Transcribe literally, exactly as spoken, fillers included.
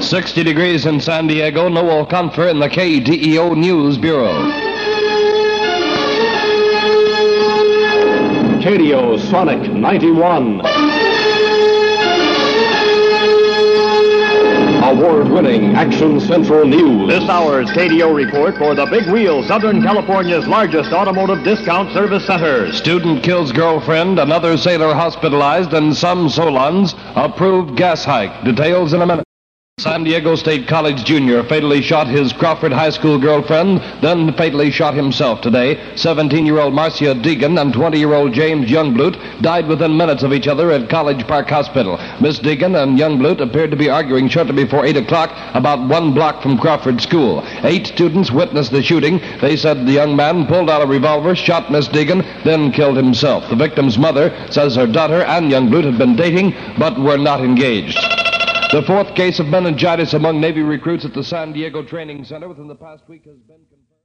sixty degrees in San Diego. Noel Confer in the K T E O News Bureau. K T E O Sonic ninety-one. Award-winning Action Central News. This hour's K T E O report for the Big Wheel, Southern California's largest automotive discount service center. Student kills girlfriend, another sailor hospitalized, and some Solons approved gas hike. Details in a minute. San Diego State College junior fatally shot his Crawford High School girlfriend, then fatally shot himself today. seventeen-year-old Marcia Deegan and twenty-year-old James Youngbloot died within minutes of each other at College Park Hospital. Miss Deegan and Youngbloot appeared to be arguing shortly before eight o'clock about one block from Crawford School. Eight students witnessed the shooting. They said the young man pulled out a revolver, shot Miss Deegan, then killed himself. The victim's mother says her daughter and Youngbloot had been dating but were not engaged. The fourth case of meningitis among Navy recruits at the San Diego Training Center within the past week has been confirmed.